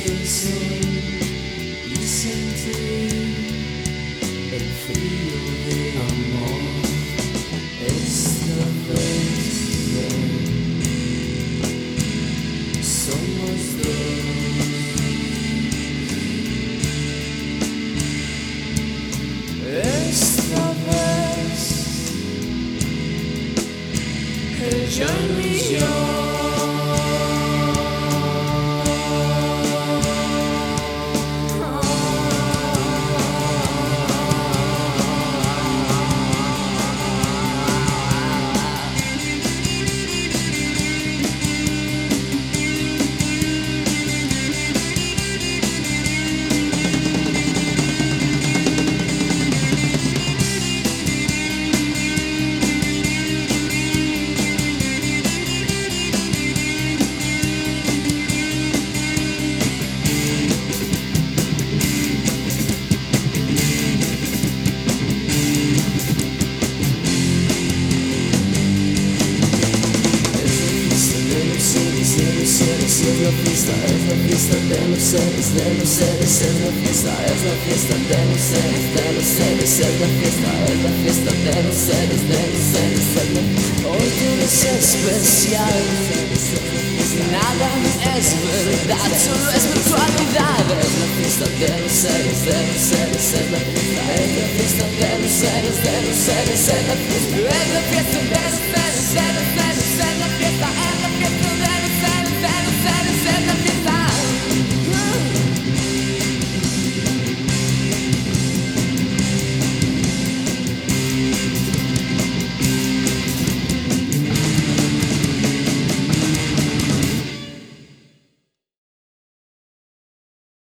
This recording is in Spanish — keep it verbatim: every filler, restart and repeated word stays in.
el sol y sentir el frío de amor. Esta vez ven, somos dos. Esta vez ella y yo. Es la fiesta, es la fiesta de los seres, de los seres, es la fiesta, es la fiesta de los seres, de los seres, es la fiesta, es la fiesta de los seres, de los seres, es la fiesta. Hoy todo es especial, nada es verdad, solo es virtualidad. Es la fiesta de los seres, de los seres, es la fiesta, es la fiesta de los seres, de los seres, es la fiesta, es la fiesta de los seres.